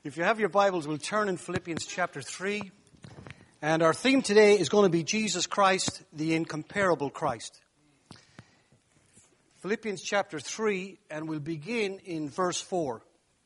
If you have your Bibles, we'll turn in Philippians chapter 3. And our theme today is going to be Jesus Christ, the incomparable Christ. Philippians chapter 3, and we'll begin in verse 4.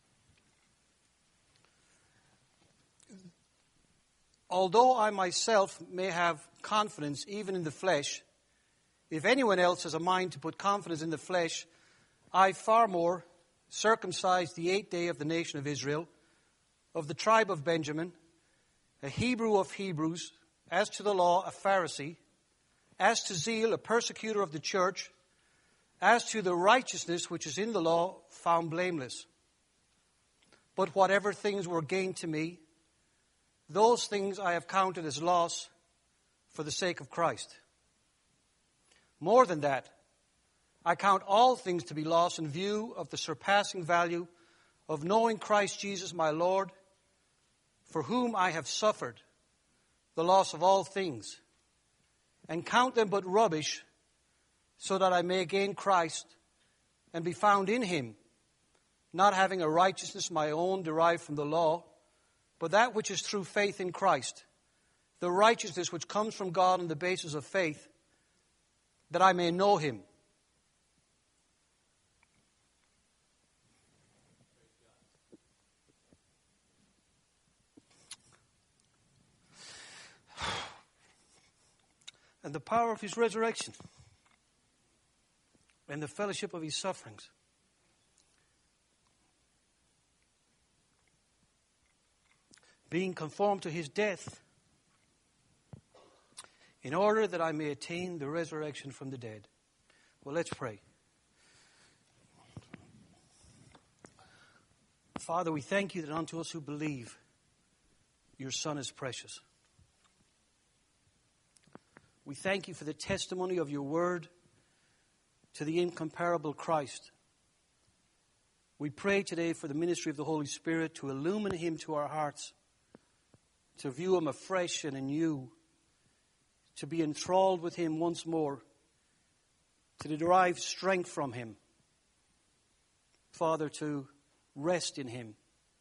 Although I myself may have confidence even in the flesh, if anyone else has a mind to put confidence in the flesh, I far more, circumcised the 8th day of the nation of Israel, of the tribe of Benjamin, a Hebrew of Hebrews, as to the law, a Pharisee, as to zeal, a persecutor of the church, as to the righteousness which is in the law, found blameless. But whatever things were gained to me, those things I have counted as loss for the sake of Christ. More than that, I count all things to be lost in view of the surpassing value of knowing Christ Jesus my Lord, for whom I have suffered the loss of all things, and count them but rubbish, so that I may gain Christ and be found in him, not having a righteousness my own derived from the law, but that which is through faith in Christ, the righteousness which comes from God on the basis of faith, that I may know him. And the power of his resurrection, and the fellowship of his sufferings, being conformed to his death, in order that I may attain the resurrection from the dead. Well, let's pray. Father, we thank you that unto us who believe, your Son is precious. We thank you for the testimony of your word to the incomparable Christ. We pray today for the ministry of the Holy Spirit to illumine him to our hearts, to view him afresh and anew, to be enthralled with him once more, to derive strength from him. Father, to rest in him,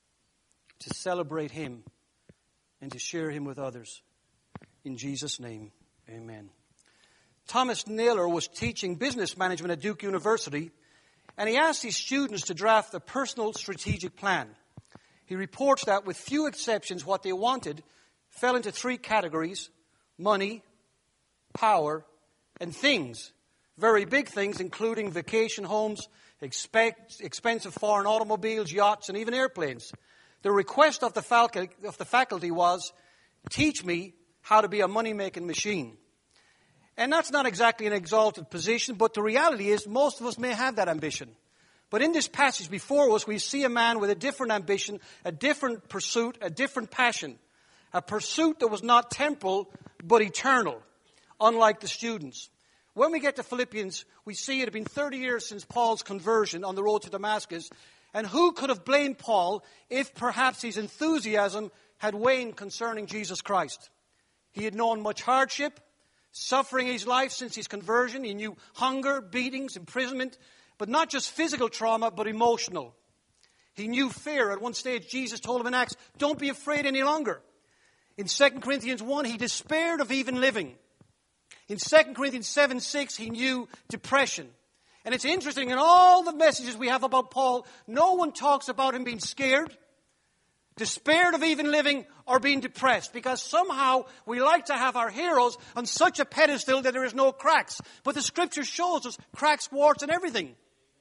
to celebrate him, and to share him with others. In Jesus' name, amen. Thomas Naylor was teaching business management at Duke University, and he asked his students to draft a personal strategic plan. He reports that, with few exceptions, what they wanted fell into 3 categories: money, power, and things. Very big things, including vacation homes, expensive foreign automobiles, yachts, and even airplanes. The request of the faculty was, teach me how to be a money-making machine. And that's not exactly an exalted position, but the reality is most of us may have that ambition. But in this passage before us, we see a man with a different ambition, a different pursuit, a different passion. A pursuit that was not temporal, but eternal, unlike the students. When we get to Philippians, we see it had been 30 years since Paul's conversion on the road to Damascus. And who could have blamed Paul if perhaps his enthusiasm had waned concerning Jesus Christ? He had known much hardship, suffering in his life since his conversion. He knew hunger, beatings, imprisonment, but not just physical trauma, but emotional. He knew fear. At one stage, Jesus told him in Acts, don't be afraid any longer. In 2 Corinthians 1, he despaired of even living. In 2 Corinthians 7:6, he knew depression. And it's interesting, in all the messages we have about Paul, no one talks about him being scared, despaired of even living, or being depressed, because somehow we like to have our heroes on such a pedestal that there is no cracks. But the Scripture shows us cracks, warts, and everything.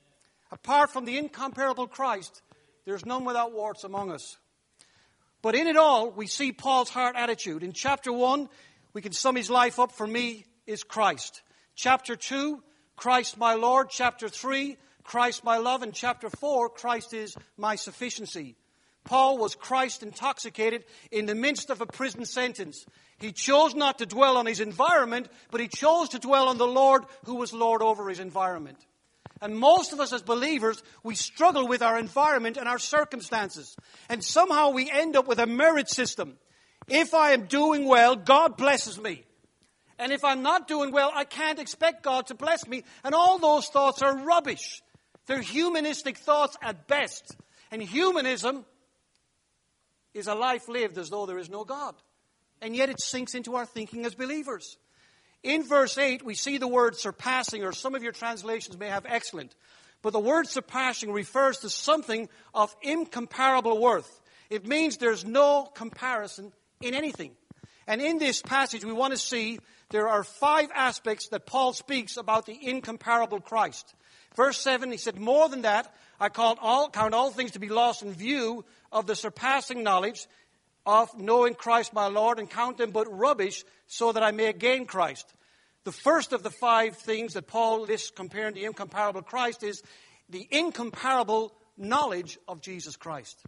Apart from the incomparable Christ, there's none without warts among us. But in it all, we see Paul's heart attitude. In chapter 1, we can sum his life up. For me is Christ. Chapter 2, Christ my Lord. Chapter 3, Christ my love. And chapter 4, Christ is my sufficiency. Paul was Christ intoxicated in the midst of a prison sentence. He chose not to dwell on his environment, but he chose to dwell on the Lord who was Lord over his environment. And most of us as believers, we struggle with our environment and our circumstances. And somehow we end up with a merit system. If I am doing well, God blesses me. And if I'm not doing well, I can't expect God to bless me. And all those thoughts are rubbish. They're humanistic thoughts at best. And humanism is a life lived as though there is no God. And yet it sinks into our thinking as believers. In verse 8, we see the word surpassing, or some of your translations may have excellent. But the word surpassing refers to something of incomparable worth. It means there's no comparison in anything. And in this passage, we want to see there are 5 aspects that Paul speaks about the incomparable Christ. Verse 7, he said, more than that, I count all things to be lost in view of the surpassing knowledge of knowing Christ my Lord, and count them but rubbish, so that I may gain Christ. The first of the 5 things that Paul lists comparing the incomparable Christ is the incomparable knowledge of Jesus Christ.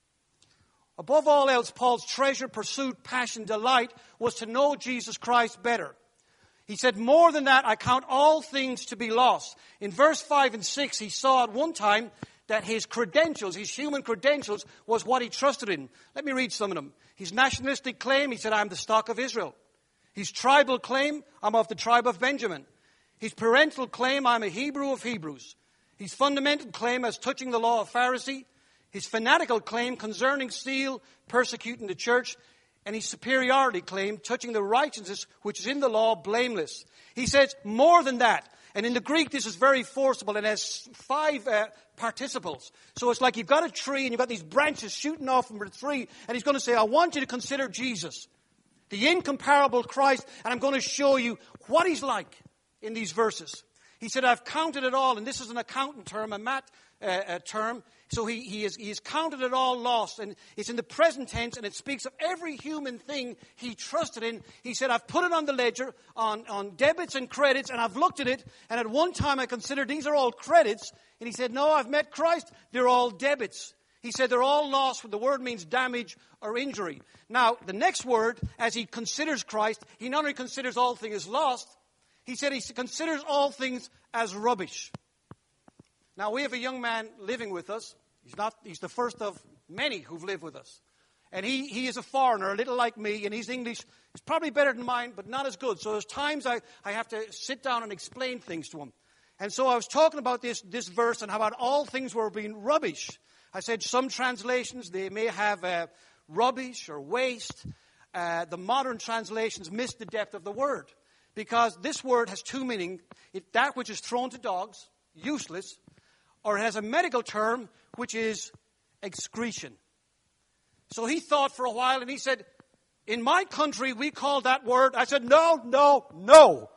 Above all else, Paul's treasure, pursuit, passion, delight was to know Jesus Christ better. He said, more than that, I count all things to be lost. In verse 5 and 6, he saw at one time that his credentials, his human credentials, was what he trusted in. Let me read some of them. His nationalistic claim, he said, I'm the stock of Israel. His tribal claim, I'm of the tribe of Benjamin. His parental claim, I'm a Hebrew of Hebrews. His fundamental claim as touching the law of Pharisee. His fanatical claim concerning zeal, persecuting the church. And his superiority claim touching the righteousness which is in the law, blameless. He says, more than that. And in the Greek, this is very forcible and has 5 participles. So it's like you've got a tree and you've got these branches shooting off from the tree. And he's going to say, I want you to consider Jesus, the incomparable Christ. And I'm going to show you what he's like in these verses. He said, I've counted it all. And this is an accountant term, a math term. So he has counted it all lost. And it's in the present tense, and it speaks of every human thing he trusted in. He said, I've put it on the ledger, on debits and credits, and I've looked at it. And at one time I considered these are all credits. And he said, no, I've met Christ. They're all debits. He said they're all lost. The word means damage or injury. Now, the next word, as he considers Christ, he not only considers all things as lost, he said he considers all things as rubbish. Now, we have a young man living with us. He's the first of many who've lived with us. And he is a foreigner, a little like me, and his English is probably better than mine, but not as good. So there's times I have to sit down and explain things to him. And so I was talking about this verse and how about all things were being rubbish. I said some translations, they may have rubbish or waste. The modern translations miss the depth of the word. Because this word has 2 meanings. That which is thrown to dogs, useless, or it has a medical term, which is excretion. So he thought for a while, and he said, in my country, we call that word. I said, no.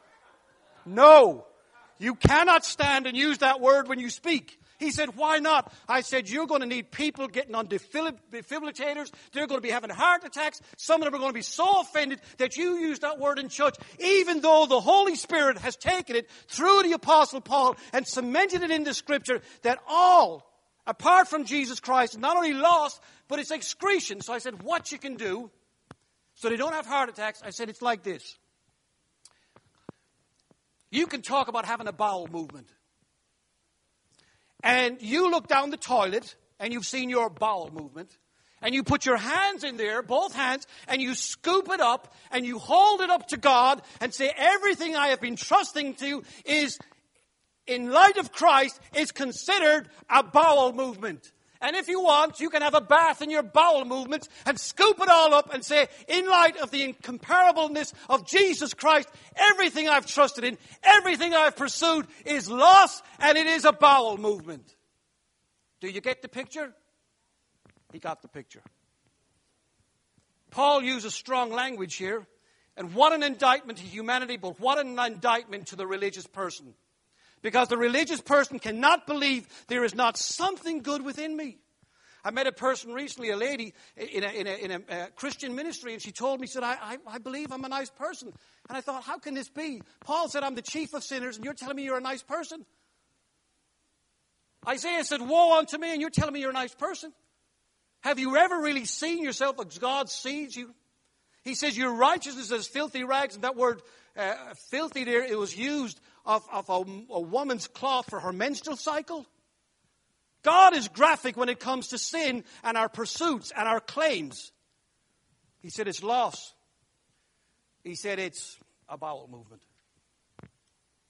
You cannot stand and use that word when you speak. He said, why not? I said, you're going to need people getting on defibrillators. They're going to be having heart attacks. Some of them are going to be so offended that you use that word in church, even though the Holy Spirit has taken it through the Apostle Paul and cemented it in the Scripture that all, apart from Jesus Christ, is not only lost, but it's excretion. So I said, what you can do so they don't have heart attacks, I said, it's like this. You can talk about having a bowel movement. And you look down the toilet, and you've seen your bowel movement, and you put your hands in there, both hands, and you scoop it up, and you hold it up to God, and say, everything I have been trusting to is, in light of Christ, is considered a bowel movement. And if you want, you can have a bath in your bowel movements and scoop it all up and say, in light of the incomparableness of Jesus Christ, everything I've trusted in, everything I've pursued is lost, and it is a bowel movement. Do you get the picture? He got the picture. Paul uses strong language here, and what an indictment to humanity, but what an indictment to the religious person. Because the religious person cannot believe there is not something good within me. I met a person recently, a lady in a Christian ministry, and she told me, she said, I believe I'm a nice person. And I thought, how can this be? Paul said, I'm the chief of sinners, and you're telling me you're a nice person? Isaiah said, woe unto me, and you're telling me you're a nice person? Have you ever really seen yourself as God sees you? He says, your righteousness is filthy rags, and that word filthy there, it was used of a woman's cloth for her menstrual cycle. God is graphic when it comes to sin and our pursuits and our claims. He said it's loss. He said it's a bowel movement.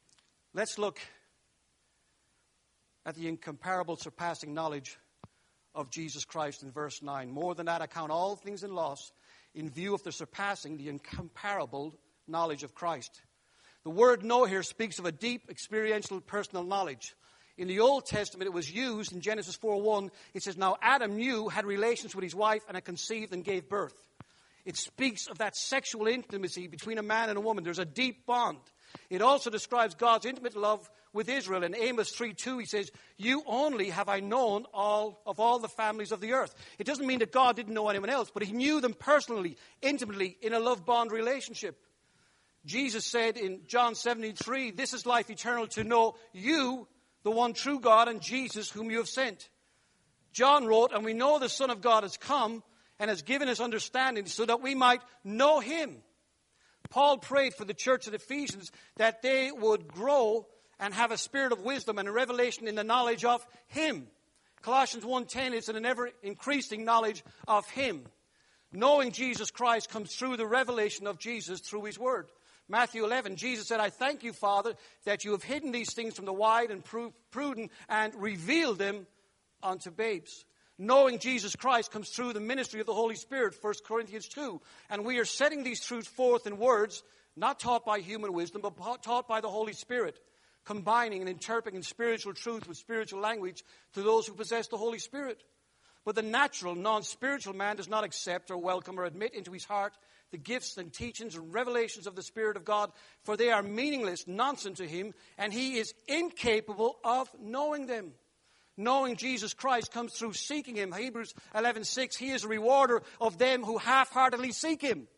Let's look at the incomparable, surpassing knowledge of Jesus Christ in verse 9. More than that, I count all things in loss in view of the surpassing, the incomparable knowledge of Christ. The word know here speaks of a deep, experiential, personal knowledge. In the Old Testament, it was used in Genesis 4:1. It says, now Adam knew, had relations with his wife, and had conceived and gave birth. It speaks of that sexual intimacy between a man and a woman. There's a deep bond. It also describes God's intimate love with Israel. In Amos 3:2, he says, you only have I known all the families of the earth. It doesn't mean that God didn't know anyone else, but he knew them personally, intimately, in a love bond relationship. Jesus said in John 17:3, this is life eternal, to know you, the one true God, and Jesus whom you have sent. John wrote, and we know the Son of God has come and has given us understanding so that we might know him. Paul prayed for the church at Ephesians that they would grow and have a spirit of wisdom and a revelation in the knowledge of him. Colossians 1:10 is an ever-increasing knowledge of him. Knowing Jesus Christ comes through the revelation of Jesus through his word. Matthew 11, Jesus said, I thank you, Father, that you have hidden these things from the wise and prudent and revealed them unto babes. Knowing Jesus Christ comes through the ministry of the Holy Spirit, 1 Corinthians 2. And we are setting these truths forth in words, not taught by human wisdom, but taught by the Holy Spirit, combining and interpreting spiritual truth with spiritual language to those who possess the Holy Spirit. But the natural, non-spiritual man does not accept or welcome or admit into his heart the gifts and teachings and revelations of the Spirit of God, for they are meaningless nonsense to him, and he is incapable of knowing them. Knowing Jesus Christ comes through seeking him. Hebrews 11:6, he is a rewarder of them who half-heartedly seek him.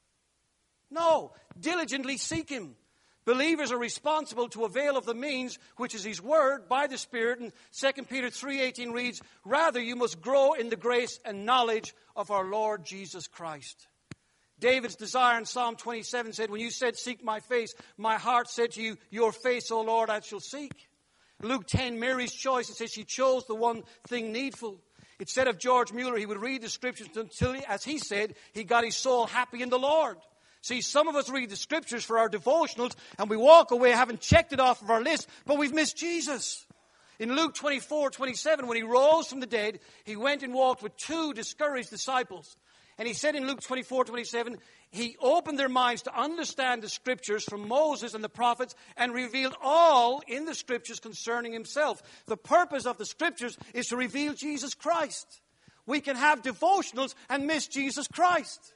No, diligently seek him. Believers are responsible to avail of the means, which is his word, by the Spirit. And 2 Peter 3:18 reads, rather you must grow in the grace and knowledge of our Lord Jesus Christ. David's desire in Psalm 27 said, when you said, seek my face, my heart said to you, your face, O Lord, I shall seek. Luke 10, Mary's choice, it says she chose the one thing needful. It said of George Mueller, he would read the scriptures until, as he said, he got his soul happy in the Lord. See, some of us read the scriptures for our devotionals and we walk away having checked it off of our list, but we've missed Jesus. In Luke 24:27, when he rose from the dead, he went and walked with two discouraged disciples. And he said in Luke 24:27, he opened their minds to understand the scriptures from Moses and the prophets and revealed all in the scriptures concerning himself. The purpose of the scriptures is to reveal Jesus Christ. We can have devotionals and miss Jesus Christ.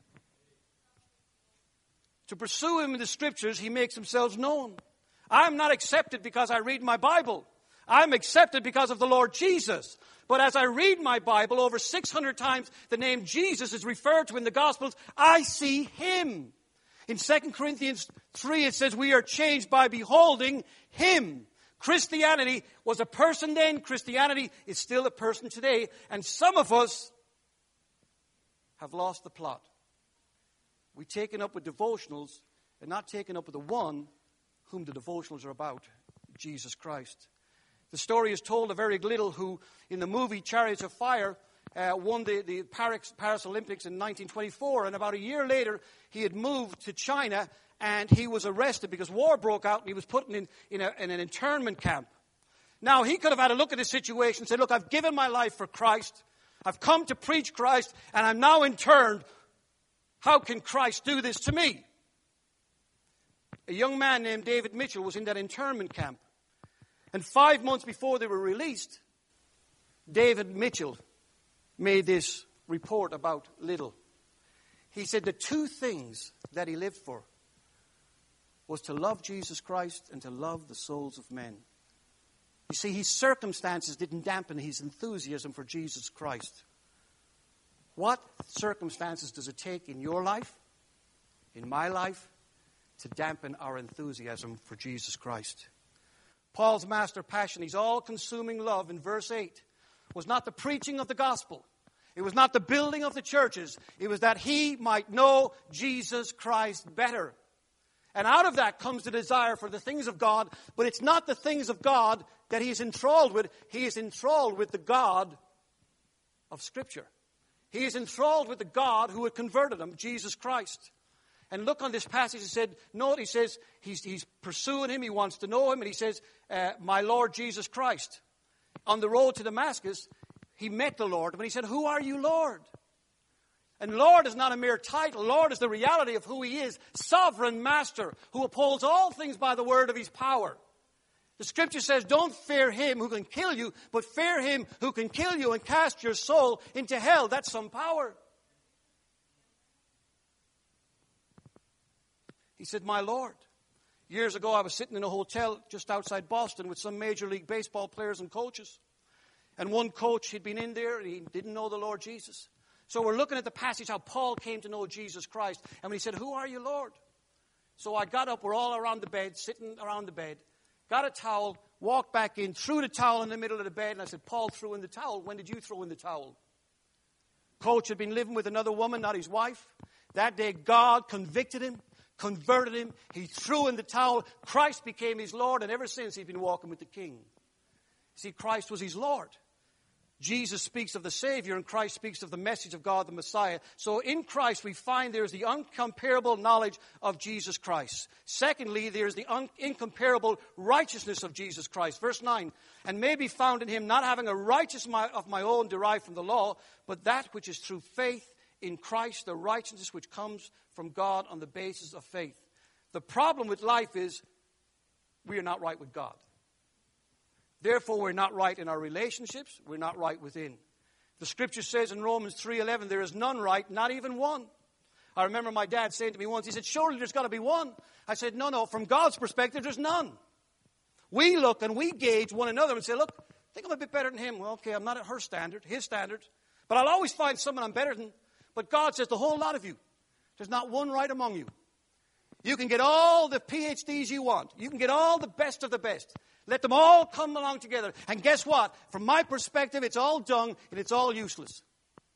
To pursue him in the scriptures, he makes himself known. I'm not accepted because I read my Bible. I'm accepted because of the Lord Jesus. But as I read my Bible, over 600 times the name Jesus is referred to in the Gospels, I see him. In 2 Corinthians 3, it says we are changed by beholding him. Christianity was a person then. Christianity is still a person today. And some of us have lost the plot. We've taken up with devotionals and not taken up with the one whom the devotionals are about, Jesus Christ. The story is told of Eric Liddell, who in the movie Chariots of Fire won the Paris Olympics in 1924. And about a year later, he had moved to China and he was arrested because war broke out and he was put in an internment camp. Now, he could have had a look at the situation and said, look, I've given my life for Christ. I've come to preach Christ and I'm now interned. How can Christ do this to me? A young man named David Mitchell was in that internment camp. And 5 months before they were released, David Mitchell made this report about Liddell. He said the two things that he lived for was to love Jesus Christ and to love the souls of men. You see, his circumstances didn't dampen his enthusiasm for Jesus Christ. What circumstances does it take in your life, in my life, to dampen our enthusiasm for Jesus Christ? Paul's master passion, his all-consuming love in verse 8, was not the preaching of the gospel. It was not the building of the churches. It was that he might know Jesus Christ better. And out of that comes the desire for the things of God, but it's not the things of God that he is enthralled with. He is enthralled with the God of Scripture. He is enthralled with the God who had converted him, Jesus Christ. And look on this passage, he says he's pursuing him, he wants to know him, and he says, my Lord Jesus Christ. On the road to Damascus, he met the Lord when he said, "Who are you, Lord?" And Lord is not a mere title. Lord is the reality of who he is. Sovereign master who upholds all things by the word of his power. The scripture says, don't fear him who can kill you, but fear him who can kill you and cast your soul into hell. That's some power. He said, my Lord. Years ago, I was sitting in a hotel just outside Boston with some Major League Baseball players and coaches. And one coach, he'd been in there, and he didn't know the Lord Jesus. So we're looking at the passage, how Paul came to know Jesus Christ. And when he said, who are you, Lord? So I got up, we're all around the bed, sitting around the bed, got a towel, walked back in, threw the towel in the middle of the bed, and I said, Paul threw in the towel. When did you throw in the towel? Coach had been living with another woman, not his wife. That day, God convicted him, converted him. He threw in the towel. Christ became his Lord, and ever since he's been walking with the King. See, Christ was his Lord. Jesus speaks of the Savior, and Christ speaks of the message of God, the Messiah. So in Christ we find there is the uncomparable knowledge of Jesus Christ. Secondly, there is the incomparable righteousness of Jesus Christ. Verse 9, and may be found in him, not having a righteousness of my own derived from the law, but that which is through faith in Christ, the righteousness which comes from God on the basis of faith. The problem with life is we are not right with God. Therefore, we're not right in our relationships. We're not right within. The scripture says in Romans 3:11, there is none right, not even one. I remember my dad saying to me once, he said, surely there's got to be one. I said, no, from God's perspective, there's none. We look and we gauge one another and say, look, I think I'm a bit better than him. Well, okay, I'm not at her standard, his standard. But I'll always find someone I'm better than. But God says, the whole lot of you, there's not one right among you. You can get all the PhDs you want. You can get all the best of the best. Let them all come along together. And guess what? From my perspective, it's all dung and it's all useless.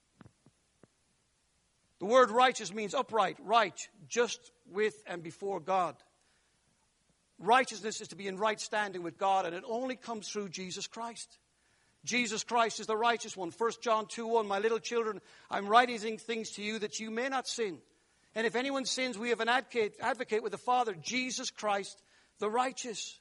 The word righteous means upright, right, just with and before God. Righteousness is to be in right standing with God, and it only comes through Jesus Christ. Jesus Christ is the righteous one. 1 John 2:1, my little children, I'm writing things to you that you may not sin. And if anyone sins, we have an advocate with the Father, Jesus Christ, the righteous.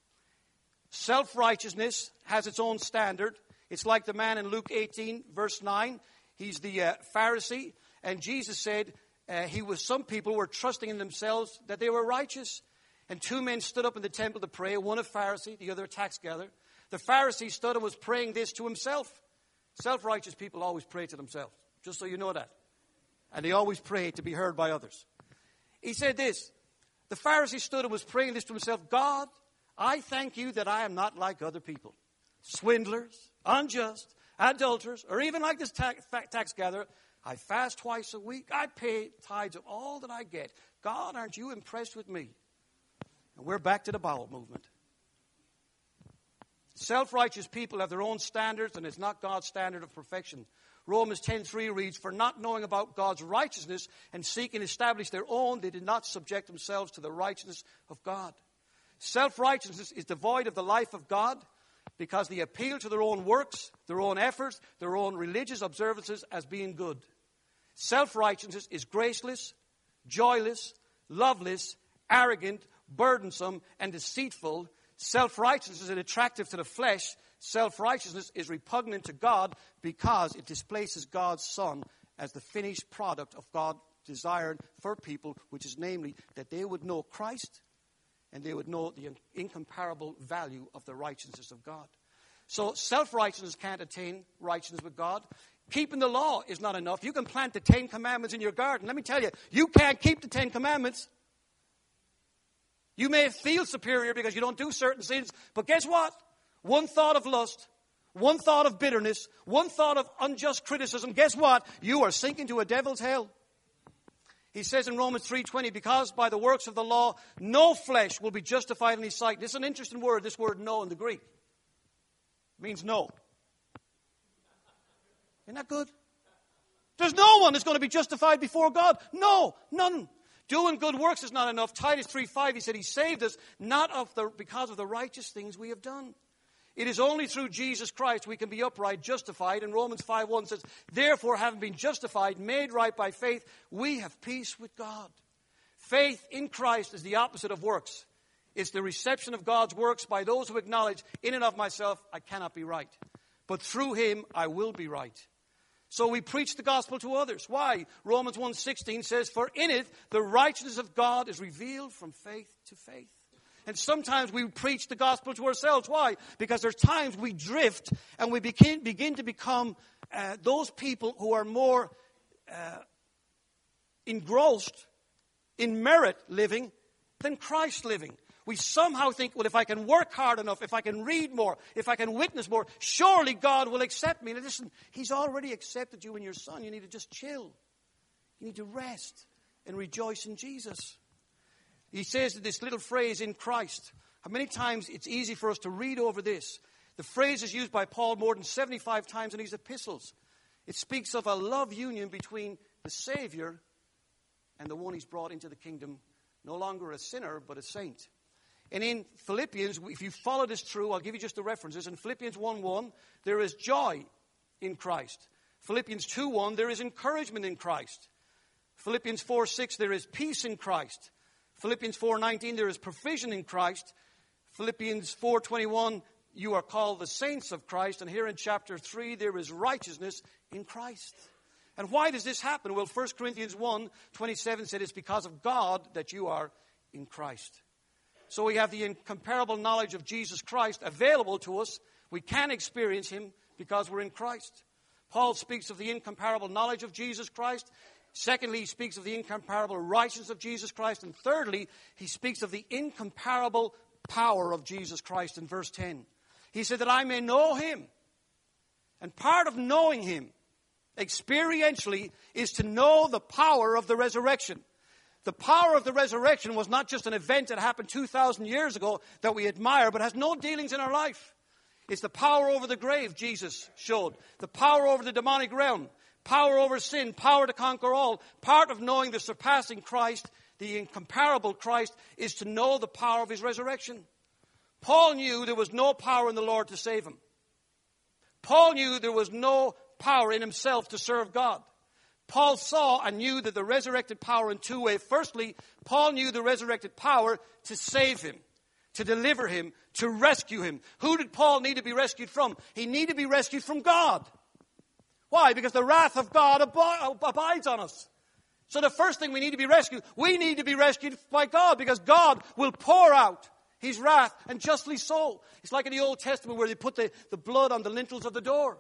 Self-righteousness has its own standard. It's like the man in Luke 18, verse 9. He's the Pharisee. And Jesus said some people were trusting in themselves that they were righteous. And two men stood up in the temple to pray, one a Pharisee, the other a tax gatherer. The Pharisee stood and was praying this to himself. Self-righteous people always pray to themselves, just so you know that. And they always pray to be heard by others. He said this, the Pharisee stood and was praying this to himself, God, I thank you that I am not like other people, swindlers, unjust, adulterers, or even like this tax gatherer. I fast twice a week. I pay tithes of all that I get. God, aren't you impressed with me? And we're back to the bowel movement. Self-righteous people have their own standards, and it's not God's standard of perfection. Romans 10:3 reads, for not knowing about God's righteousness and seeking to establish their own, they did not subject themselves to the righteousness of God. Self-righteousness is devoid of the life of God because they appeal to their own works, their own efforts, their own religious observances as being good. Self-righteousness is graceless, joyless, loveless, arrogant, burdensome, and deceitful. Self-righteousness is attractive to the flesh. Self-righteousness is repugnant to God because it displaces God's Son as the finished product of God's desire for people, which is namely that they would know Christ and they would know the incomparable value of the righteousness of God. So self-righteousness can't attain righteousness with God. Keeping the law is not enough. You can plant the 10 commandments in your garden. Let me tell you, you can't keep the 10 commandments. You may feel superior because you don't do certain sins, but guess what? One thought of lust, one thought of bitterness, one thought of unjust criticism, guess what? You are sinking to a devil's hell. He says in Romans 3:20, because by the works of the law, no flesh will be justified in his sight. This is an interesting word, this word no in the Greek. It means no. Isn't that good? There's no one that's going to be justified before God. No, none. Doing good works is not enough. Titus 3:5, he said he saved us because of the righteous things we have done. It is only through Jesus Christ we can be upright, justified. And Romans 5:1 says, therefore, having been justified, made right by faith, we have peace with God. Faith in Christ is the opposite of works. It's the reception of God's works by those who acknowledge, in and of myself, I cannot be right. but through him I will be right. So we preach the gospel to others. Why? Romans 1:16 says, for in it the righteousness of God is revealed from faith to faith. And sometimes we preach the gospel to ourselves. Why? Because there's times we drift and we begin to become those people who are more engrossed in merit living than Christ living. We somehow think, well, if I can work hard enough, if I can read more, if I can witness more, surely God will accept me. And listen, he's already accepted you and your son. You need to just chill. You need to rest and rejoice in Jesus. He says that this little phrase, in Christ. How many times it's easy for us to read over this. The phrase is used by Paul more than 75 times in his epistles. It speaks of a love union between the Savior and the one he's brought into the kingdom. No longer a sinner, but a saint. And in Philippians, if you follow this through, I'll give you just the references. In Philippians 1:1, there is joy in Christ. Philippians 2:1, there is encouragement in Christ. Philippians 4:6, there is peace in Christ. Philippians 4:19, there is provision in Christ. Philippians 4:21, you are called the saints of Christ. And here in chapter 3, there is righteousness in Christ. And why does this happen? Well, 1 Corinthians 1:27 said it's because of God that you are in Christ. So we have the incomparable knowledge of Jesus Christ available to us. We can experience him because we're in Christ. Paul speaks of the incomparable knowledge of Jesus Christ. Secondly, he speaks of the incomparable righteousness of Jesus Christ. And thirdly, he speaks of the incomparable power of Jesus Christ in verse 10. He said that I may know him. And part of knowing him experientially is to know the power of the resurrection. The power of the resurrection was not just an event that happened 2,000 years ago that we admire, but has no dealings in our life. It's the power over the grave Jesus showed. The power over the demonic realm. Power over sin. Power to conquer all. Part of knowing the surpassing Christ, the incomparable Christ, is to know the power of his resurrection. Paul knew there was no power in the Lord to save him. Paul knew there was no power in himself to serve God. Paul saw and knew that the resurrected power in two ways. Firstly, Paul knew the resurrected power to save him, to deliver him, to rescue him. Who did Paul need to be rescued from? He needed to be rescued from God. Why? Because the wrath of God abides on us. So the first thing we need to be rescued by God, because God will pour out his wrath, and justly so. It's like in the Old Testament where they put the blood on the lintels of the door.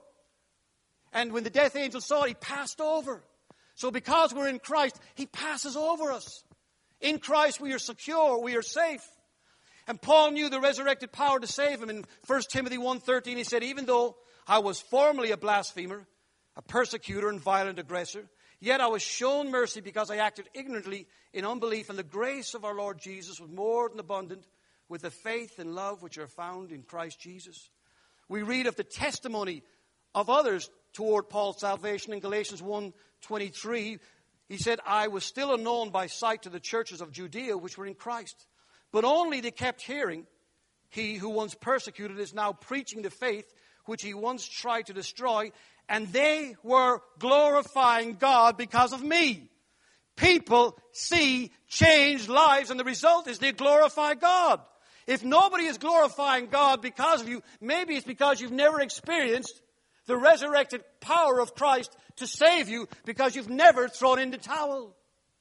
And when the death angel saw it, he passed over. So because we're in Christ, he passes over us. In Christ we are secure, we are safe. And Paul knew the resurrected power to save him. In 1 Timothy 1:13 he said, even though I was formerly a blasphemer, a persecutor and violent aggressor, yet I was shown mercy because I acted ignorantly in unbelief, and the grace of our Lord Jesus was more than abundant with the faith and love which are found in Christ Jesus. We read of the testimony of others toward Paul's salvation in Galatians 1:23. He said, I was still unknown by sight to the churches of Judea which were in Christ, but only they kept hearing, he who once persecuted is now preaching the faith which he once tried to destroy, and they were glorifying God because of me. People see changed lives, and the result is they glorify God. If nobody is glorifying God because of you, maybe it's because you've never experienced the resurrected power of Christ to save you, because you've never thrown in the towel.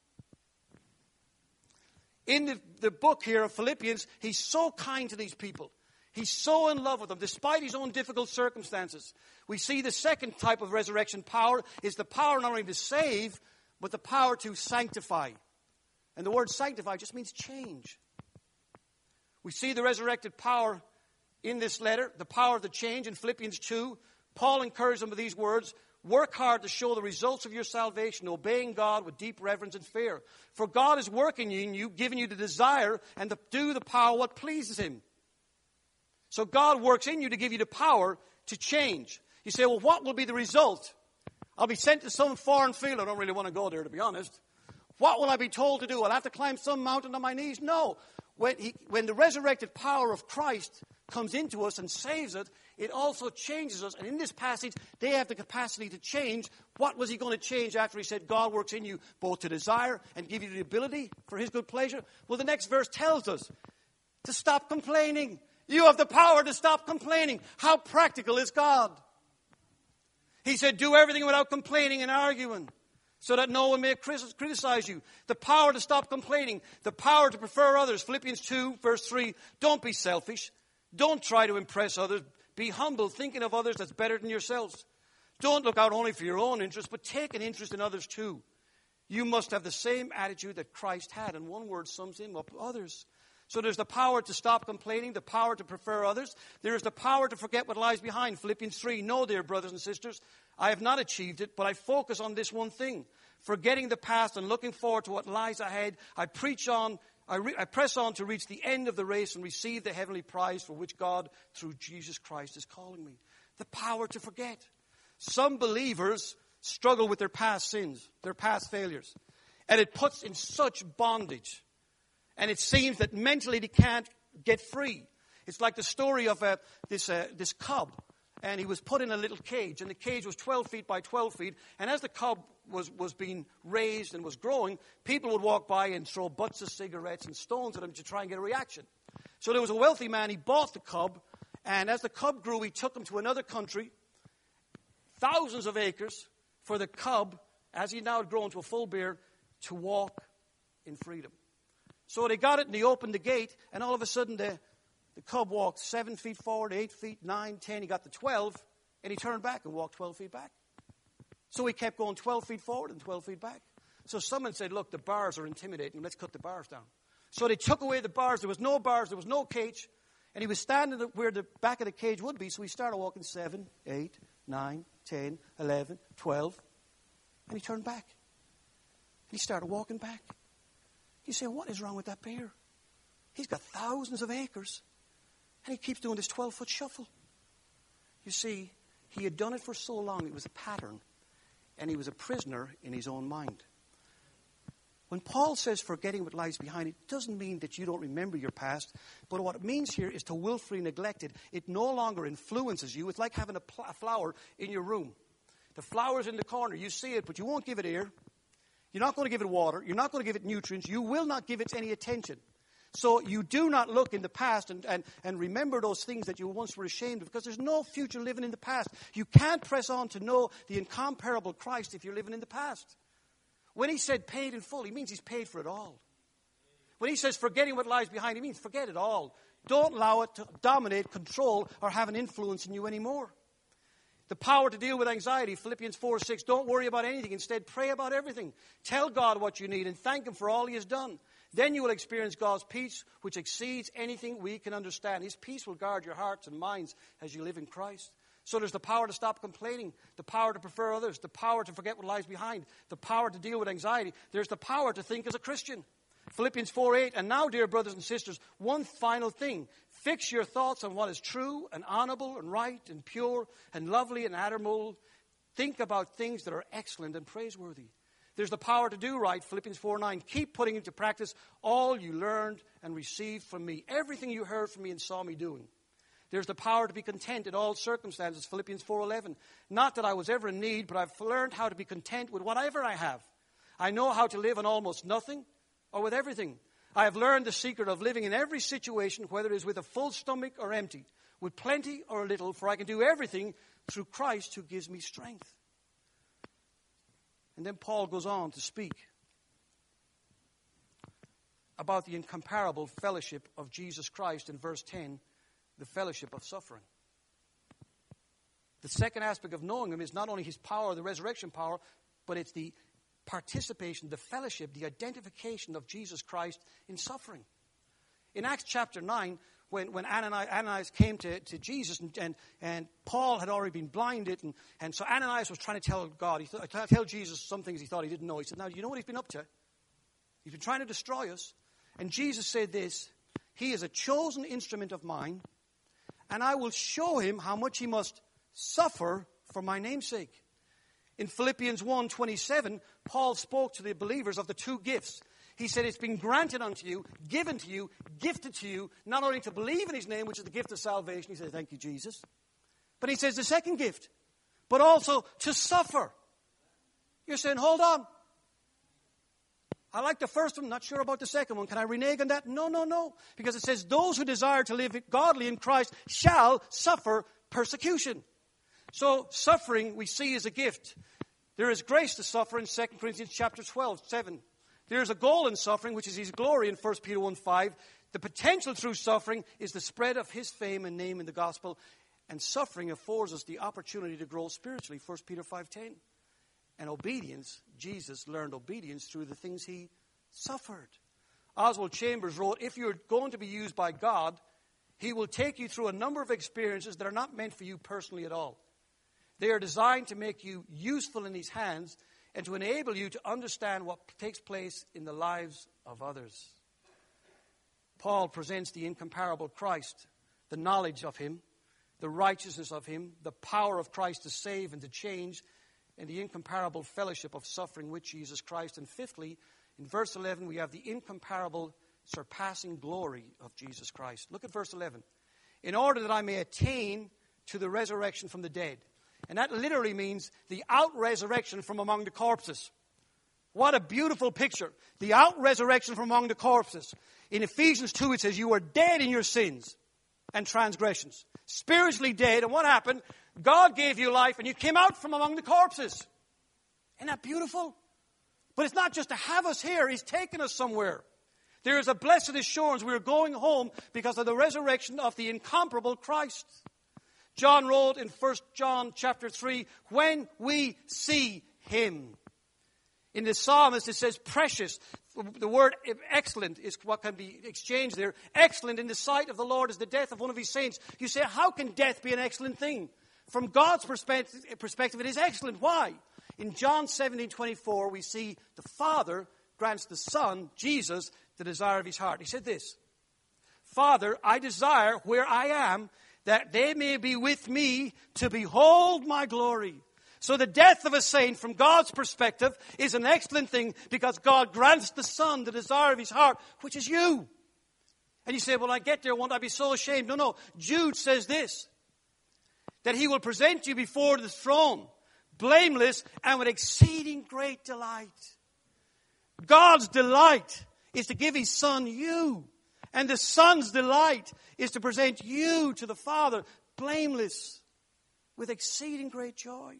In the book here of Philippians, he's so kind to these people. He's so in love with them, despite his own difficult circumstances. We see the second type of resurrection power is the power not only to save, but the power to sanctify. And the word sanctify just means change. We see the resurrected power in this letter, the power of the change in Philippians 2. Paul encouraged them with these words, work hard to show the results of your salvation, obeying God with deep reverence and fear. For God is working in you, giving you the desire and to do the power what pleases him. So God works in you to give you the power to change. You say, well, what will be the result? I'll be sent to some foreign field. I don't really want to go there, to be honest. What will I be told to do? I'll have to climb some mountain on my knees? No. When the resurrected power of Christ comes into us and saves it, it also changes us. And in this passage, they have the capacity to change. What was he going to change after he said God works in you both to desire and give you the ability for his good pleasure? Well, the next verse tells us to stop complaining. You have the power to stop complaining. How practical is God? He said, do everything without complaining and arguing, so that no one may criticize you. The power to stop complaining. The power to prefer others. Philippians 2, verse 3. Don't be selfish. Don't try to impress others. Be humble, thinking of others that's better than yourselves. Don't look out only for your own interest, but take an interest in others too. You must have the same attitude that Christ had. And one word sums him up, others. So there's the power to stop complaining, the power to prefer others. There is the power to forget what lies behind. Philippians 3, no, dear brothers and sisters, I have not achieved it, but I focus on this one thing. Forgetting the past and looking forward to what lies ahead, I press on to reach the end of the race and receive the heavenly prize for which God, through Jesus Christ, is calling me. The power to forget. Some believers struggle with their past sins, their past failures, and it puts in such bondage. And it seems that mentally they can't get free. It's like the story of this cub. And he was put in a little cage. And the cage was 12 feet by 12 feet. And as the cub was being raised and was growing, people would walk by and throw butts of cigarettes and stones at him to try and get a reaction. So there was a wealthy man. He bought the cub. And as the cub grew, he took him to another country. Thousands of acres for the cub, as he now had grown to a full beard, to walk in freedom. So they got it and they opened the gate, and all of a sudden the cub walked 7 feet forward, 8 feet, 9, 10. He got to 12, and he turned back and walked 12 feet back. So he kept going 12 feet forward and 12 feet back. So someone said, look, the bars are intimidating. Let's cut the bars down. So they took away the bars. There was no bars. There was no cage. And he was standing where the back of the cage would be. So he started walking 7, 8, 9, 10, 11, 12. And he turned back. And he started walking back. You say, what is wrong with that bear? He's got thousands of acres. And he keeps doing this 12-foot shuffle. You see, he had done it for so long, it was a pattern. And he was a prisoner in his own mind. When Paul says forgetting what lies behind, it doesn't mean that you don't remember your past. But what it means here is to willfully neglect it. It no longer influences you. It's like having a flower in your room. The flower's in the corner. You see it, but you won't give it air. You're not going to give it water. You're not going to give it nutrients. You will not give it any attention. So you do not look in the past and remember those things that you once were ashamed of, because there's no future living in the past. You can't press on to know the incomparable Christ if you're living in the past. When he said paid in full, he means he's paid for it all. When he says forgetting what lies behind, he means forget it all. Don't allow it to dominate, control, or have an influence in you anymore. The power to deal with anxiety, Philippians 4:6. Don't worry about anything. Instead, pray about everything. Tell God what you need and thank him for all he has done. Then you will experience God's peace, which exceeds anything we can understand. His peace will guard your hearts and minds as you live in Christ. So there's the power to stop complaining, the power to prefer others, the power to forget what lies behind, the power to deal with anxiety. There's the power to think as a Christian. Philippians 4:8. And now, dear brothers and sisters, one final thing. Fix your thoughts on what is true and honorable and right and pure and lovely and admirable. Think about things that are excellent and praiseworthy. There's the power to do right, Philippians 4:9. Keep putting into practice all you learned and received from me. Everything you heard from me and saw me doing. There's the power to be content in all circumstances, Philippians 4:11. Not that I was ever in need, but I've learned how to be content with whatever I have. I know how to live on almost nothing or with everything. I have learned the secret of living in every situation, whether it is with a full stomach or empty, with plenty or little, for I can do everything through Christ who gives me strength. And then Paul goes on to speak about the incomparable fellowship of Jesus Christ in verse 10, the fellowship of suffering. The second aspect of knowing him is not only his power, the resurrection power, but it's the participation, the fellowship, the identification of Jesus Christ in suffering. In Acts chapter 9, when Ananias came to Jesus and Paul had already been blinded, and so Ananias was trying to tell God, tell Jesus some things he thought he didn't know. He said, now, you know what he's been up to? He's been trying to destroy us. And Jesus said this, he is a chosen instrument of mine, and I will show him how much he must suffer for my name's sake. In Philippians 1:27, Paul spoke to the believers of the two gifts. He said, it's been granted unto you, given to you, gifted to you, not only to believe in his name, which is the gift of salvation. He says, thank you, Jesus. But he says the second gift, but also to suffer. You're saying, hold on. I like the first one, not sure about the second one. Can I renege on that? No. Because it says, those who desire to live godly in Christ shall suffer persecution. So suffering we see as a gift. There is grace to suffer in 2 Corinthians chapter 12, 7. There is a goal in suffering, which is his glory in 1 Peter 1, 5. The potential through suffering is the spread of his fame and name in the gospel. And suffering affords us the opportunity to grow spiritually, 1 Peter 5:10. And obedience, Jesus learned obedience through the things he suffered. Oswald Chambers wrote, if you're going to be used by God, he will take you through a number of experiences that are not meant for you personally at all. They are designed to make you useful in his hands and to enable you to understand what takes place in the lives of others. Paul presents the incomparable Christ, the knowledge of him, the righteousness of him, the power of Christ to save and to change, and the incomparable fellowship of suffering with Jesus Christ. And fifthly, in verse 11, we have the incomparable surpassing glory of Jesus Christ. Look at verse 11. In order that I may attain to the resurrection from the dead. And that literally means the out-resurrection from among the corpses. What a beautiful picture. The out-resurrection from among the corpses. In Ephesians 2 it says, you were dead in your sins and transgressions. Spiritually dead. And what happened? God gave you life and you came out from among the corpses. Isn't that beautiful? But it's not just to have us here. He's taken us somewhere. There is a blessed assurance we are going home because of the resurrection of the incomparable Christ. John wrote in 1 John chapter 3, when we see him. In the psalmist it says precious. The word excellent is what can be exchanged there. Excellent in the sight of the Lord is the death of one of his saints. You say, how can death be an excellent thing? From God's perspective, it is excellent. Why? In John 17:24, we see the Father grants the Son, Jesus, the desire of his heart. He said this, Father, I desire where I am that they may be with me to behold my glory. So the death of a saint from God's perspective is an excellent thing because God grants the Son the desire of his heart, which is you. And you say, well, I get there, won't I be so ashamed? No. Jude says this, that he will present you before the throne, blameless and with exceeding great delight. God's delight is to give his Son you. And the Son's delight is to present you to the Father, blameless, with exceeding great joy.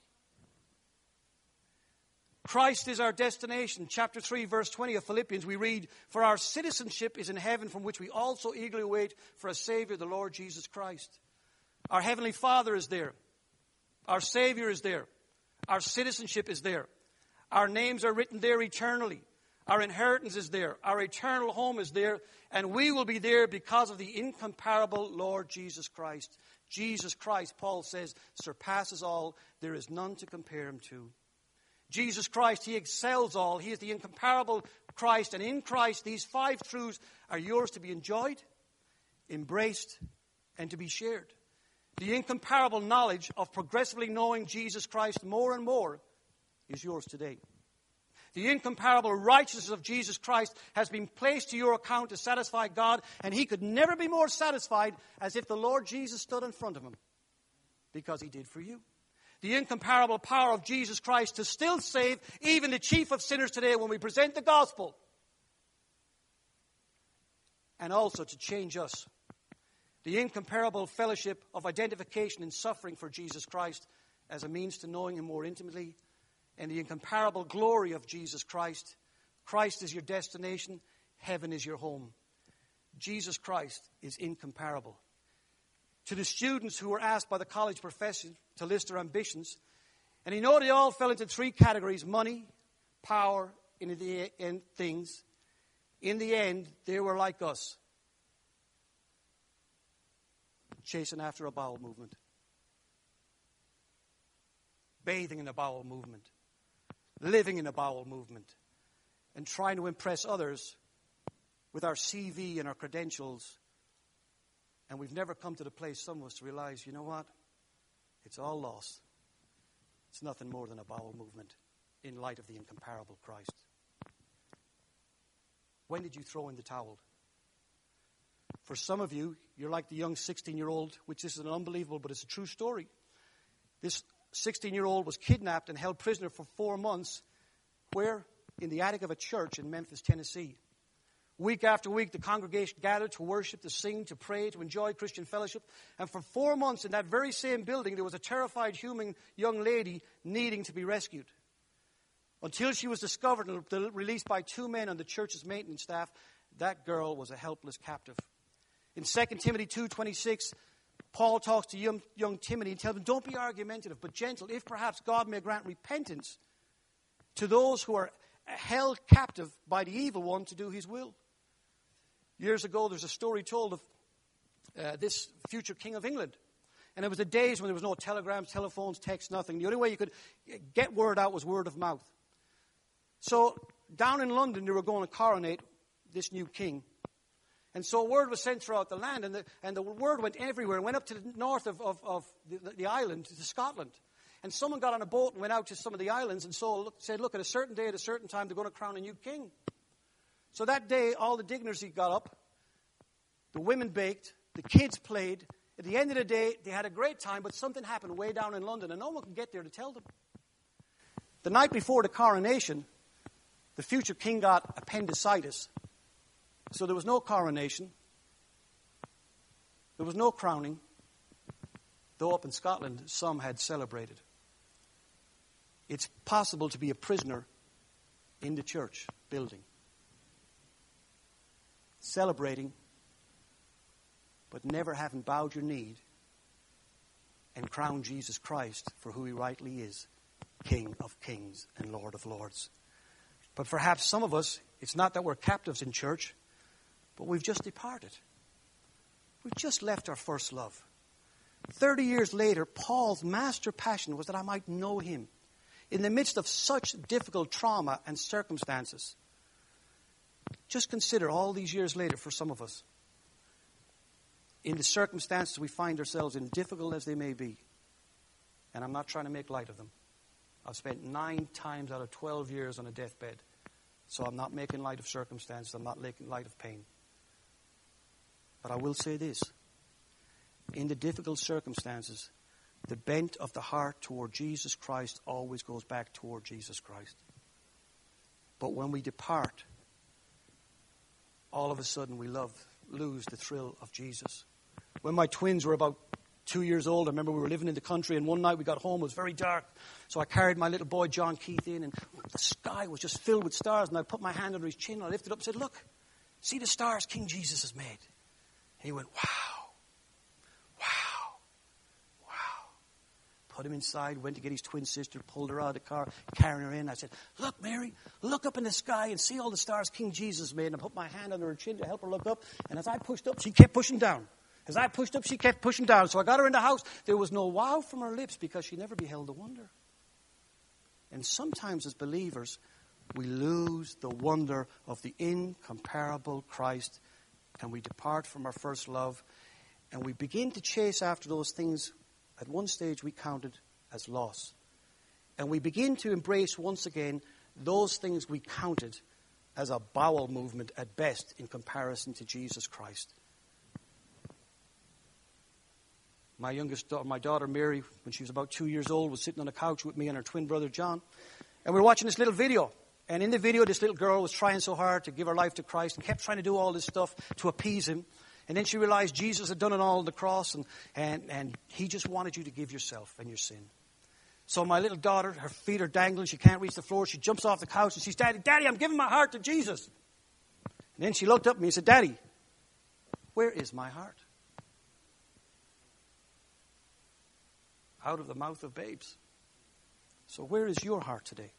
Christ is our destination. Chapter 3, verse 20 of Philippians, we read, for our citizenship is in heaven, from which we also eagerly wait for a Savior, the Lord Jesus Christ. Our Heavenly Father is there. Our Savior is there. Our citizenship is there. Our names are written there eternally. Our inheritance is there. Our eternal home is there. And we will be there because of the incomparable Lord Jesus Christ. Jesus Christ, Paul says, surpasses all. There is none to compare him to. Jesus Christ, he excels all. He is the incomparable Christ. And in Christ, these 5 truths are yours to be enjoyed, embraced, and to be shared. The incomparable knowledge of progressively knowing Jesus Christ more and more is yours today. The incomparable righteousness of Jesus Christ has been placed to your account to satisfy God, and he could never be more satisfied as if the Lord Jesus stood in front of him, because he did for you. The incomparable power of Jesus Christ to still save even the chief of sinners today when we present the gospel, and also to change us. The incomparable fellowship of identification in suffering for Jesus Christ as a means to knowing him more intimately, and the incomparable glory of Jesus Christ. Christ is your destination. Heaven is your home. Jesus Christ is incomparable. To the students who were asked by the college professor to list their ambitions, and you know they all fell into 3 categories: money, power, and things. In the end, they were like us, chasing after a bowel movement, bathing in a bowel movement, living in a bowel movement, and trying to impress others with our CV and our credentials. And we've never come to the place, some of us, to realize, you know what? It's all lost. It's nothing more than a bowel movement in light of the incomparable Christ. When did you throw in the towel? For some of you, you're like the young 16-year-old, which is unbelievable, but it's a true story. This 16-year-old was kidnapped and held prisoner for 4 months. Where? In the attic of a church in Memphis, Tennessee. Week after week, the congregation gathered to worship, to sing, to pray, to enjoy Christian fellowship. And for 4 months in that very same building, there was a terrified human young lady needing to be rescued. Until she was discovered and released by 2 men on the church's maintenance staff, that girl was a helpless captive. In 2 Timothy 2:26, Paul talks to young Timothy and tells him, don't be argumentative, but gentle, if perhaps God may grant repentance to those who are held captive by the evil one to do his will. Years ago, there's a story told of this future king of England. And it was the days when there was no telegrams, telephones, texts, nothing. The only way you could get word out was word of mouth. So down in London, they were going to coronate this new king. And so word was sent throughout the land, and the word went everywhere. It went up to the north of the island, to Scotland. And someone got on a boat and went out to some of the islands and said, look, at a certain day, at a certain time, they're going to crown a new king. So that day, all the dignitaries got up, the women baked, the kids played. At the end of the day, they had a great time, but something happened way down in London, and no one could get there to tell them. The night before the coronation, the future king got appendicitis. So there was no coronation. There was no crowning, though up in Scotland, some had celebrated. It's possible to be a prisoner in the church building, celebrating, but never having bowed your knee and crowned Jesus Christ for who he rightly is, King of kings and Lord of lords. But perhaps some of us, it's not that we're captives in church, but we've just departed. We've just left our first love. 30 years later, Paul's master passion was that I might know him in the midst of such difficult trauma and circumstances. Just consider all these years later for some of us, in the circumstances we find ourselves in, difficult as they may be. And I'm not trying to make light of them. I've spent 9 times out of 12 years on a deathbed. So I'm not making light of circumstances. I'm not making light of pain. But I will say this. In the difficult circumstances, the bent of the heart toward Jesus Christ always goes back toward Jesus Christ. But when we depart, all of a sudden we lose the thrill of Jesus. When my twins were about 2 years old, I remember we were living in the country, and one night we got home, it was very dark. So I carried my little boy, John Keith, in, and the sky was just filled with stars, and I put my hand under his chin, and I lifted up and said, look, see the stars King Jesus has made. And he went, wow, wow, wow. Put him inside, went to get his twin sister, pulled her out of the car, carrying her in. I said, look, Mary, look up in the sky and see all the stars King Jesus made. And I put my hand under her chin to help her look up, and as I pushed up, she kept pushing down. As I pushed up, she kept pushing down. So I got her in the house. There was no wow from her lips because she never beheld the wonder. And sometimes as believers, we lose the wonder of the incomparable Christ, and we depart from our first love, and we begin to chase after those things at one stage we counted as loss. And we begin to embrace once again those things we counted as a bowel movement at best in comparison to Jesus Christ. My my daughter Mary, when she was about 2 years old, was sitting on a couch with me and her twin brother John. And we were watching this little video. And in the video, this little girl was trying so hard to give her life to Christ and kept trying to do all this stuff to appease him. And then she realized Jesus had done it all on the cross, and he just wanted you to give yourself and your sin. So my little daughter, her feet are dangling. She can't reach the floor. She jumps off the couch and she's, Daddy, I'm giving my heart to Jesus. And then she looked up at me and said, Daddy, where is my heart? Out of the mouth of babes. So where is your heart today?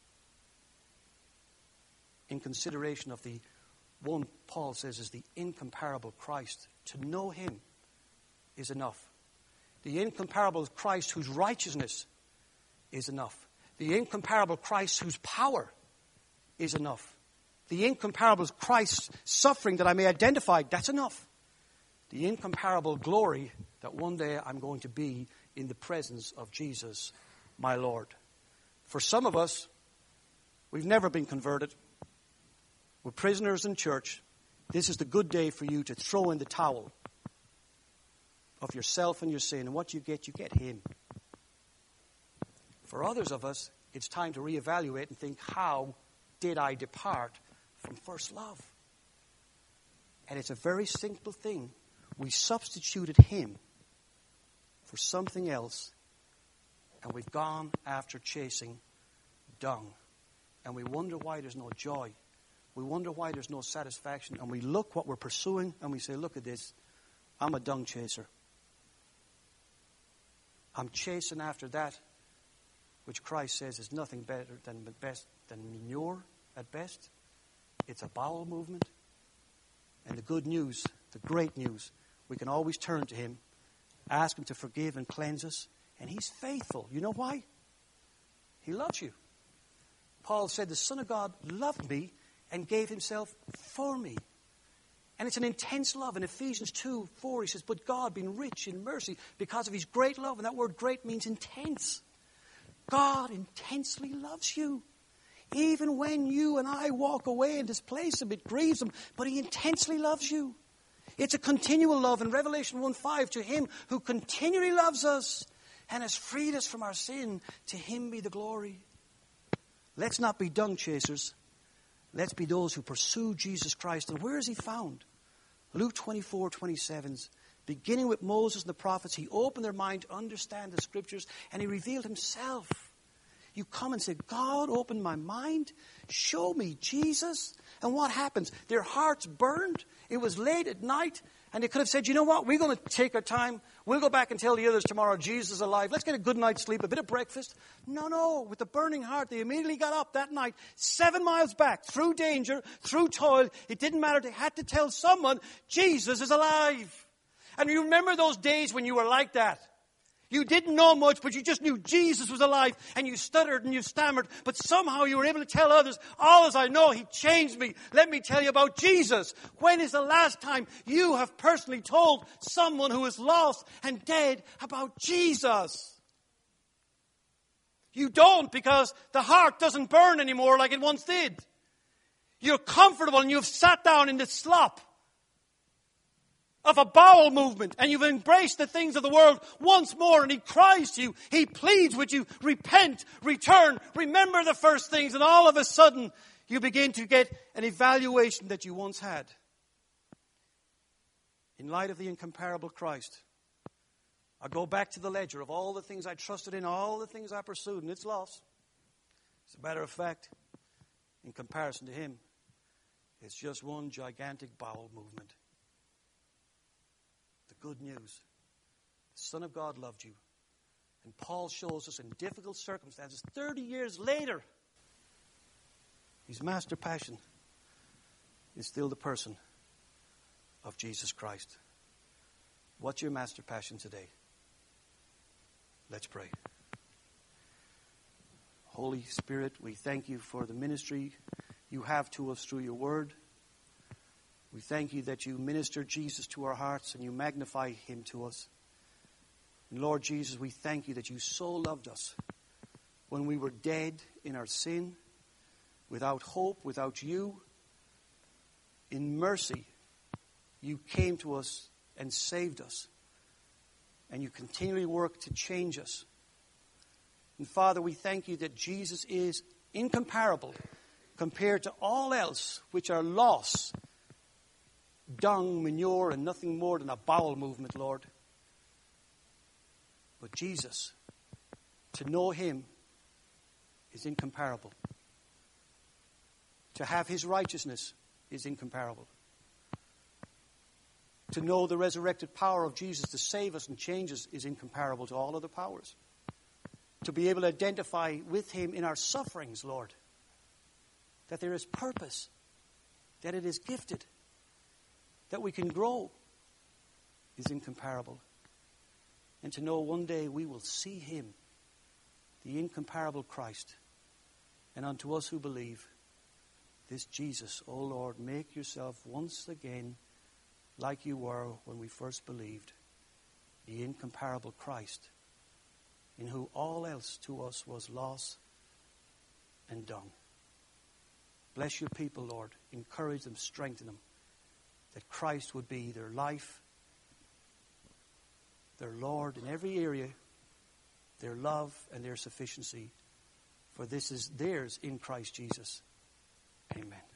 In consideration of the one Paul says is the incomparable Christ. To know him is enough. The incomparable Christ whose righteousness is enough. The incomparable Christ whose power is enough. The incomparable Christ's suffering that I may identify, that's enough. The incomparable glory that one day I'm going to be in the presence of Jesus, my Lord. For some of us, we've never been converted. We're prisoners in church. This is the good day for you to throw in the towel of yourself and your sin. And what you get him. For others of us, it's time to reevaluate and think, how did I depart from first love? And it's a very simple thing. We substituted him for something else, and we've gone after chasing dung. And we wonder why there's no joy. We wonder why there's no satisfaction. And we look what we're pursuing and we say, look at this. I'm a dung chaser. I'm chasing after that which Christ says is nothing better than manure at best. It's a bowel movement. And the good news, the great news, we can always turn to him, ask him to forgive and cleanse us. And he's faithful. You know why? He loves you. Paul said, the Son of God loved me and gave himself for me. And it's an intense love. In Ephesians 2:4, he says, but God, being rich in mercy, because of his great love, and that word great means intense. God intensely loves you. Even when you and I walk away in this place, it grieves him, but he intensely loves you. It's a continual love. In Revelation 1:5, to him who continually loves us and has freed us from our sin, to him be the glory. Let's not be dung chasers. Let's be those who pursue Jesus Christ. And where is he found? Luke 24:27. Beginning with Moses and the prophets, he opened their mind to understand the scriptures, and he revealed himself. You come and say, God, open my mind. Show me Jesus. And what happens? Their hearts burned. It was late at night. And they could have said, you know what? We're going to take our time. We'll go back and tell the others tomorrow Jesus is alive. Let's get a good night's sleep, a bit of breakfast. No. With the burning heart, they immediately got up that night, 7 miles back, through danger, through toil. It didn't matter. They had to tell someone Jesus is alive. And you remember those days when you were like that? You didn't know much, but you just knew Jesus was alive, and you stuttered and you stammered, but somehow you were able to tell others, all as I know, he changed me. Let me tell you about Jesus. When is the last time you have personally told someone who is lost and dead about Jesus? You don't, because the heart doesn't burn anymore like it once did. You're comfortable and you've sat down in the slop of a bowel movement, and you've embraced the things of the world once more, and he cries to you, he pleads with you, repent, return, remember the first things, and all of a sudden you begin to get an evaluation that you once had. In light of the incomparable Christ, I go back to the ledger of all the things I trusted in, all the things I pursued, and it's lost. As a matter of fact, in comparison to him, it's just one gigantic bowel movement. Good news. The Son of God loved you. And Paul shows us in difficult circumstances, 30 years later, his master passion is still the person of Jesus Christ. What's your master passion today? Let's pray. Holy Spirit, we thank you for the ministry you have to us through your word. We thank you that you minister Jesus to our hearts and you magnify him to us. And Lord Jesus, we thank you that you so loved us when we were dead in our sin, without hope, without you. In mercy, you came to us and saved us. And you continually work to change us. And Father, we thank you that Jesus is incomparable compared to all else which are lost, dung, manure, and nothing more than a bowel movement, Lord. But Jesus, to know him is incomparable. To have his righteousness is incomparable. To know the resurrected power of Jesus to save us and change us is incomparable to all other powers. To be able to identify with him in our sufferings, Lord, that there is purpose, that it is gifted, that we can grow, is incomparable. And to know one day we will see him, the incomparable Christ. And unto us who believe, this Jesus, O Lord, make yourself once again like you were when we first believed, the incomparable Christ, in whom all else to us was loss and dung. Bless your people, Lord. Encourage them, strengthen them, that Christ would be their life, their Lord in every area, their love and their sufficiency. For this is theirs in Christ Jesus. Amen.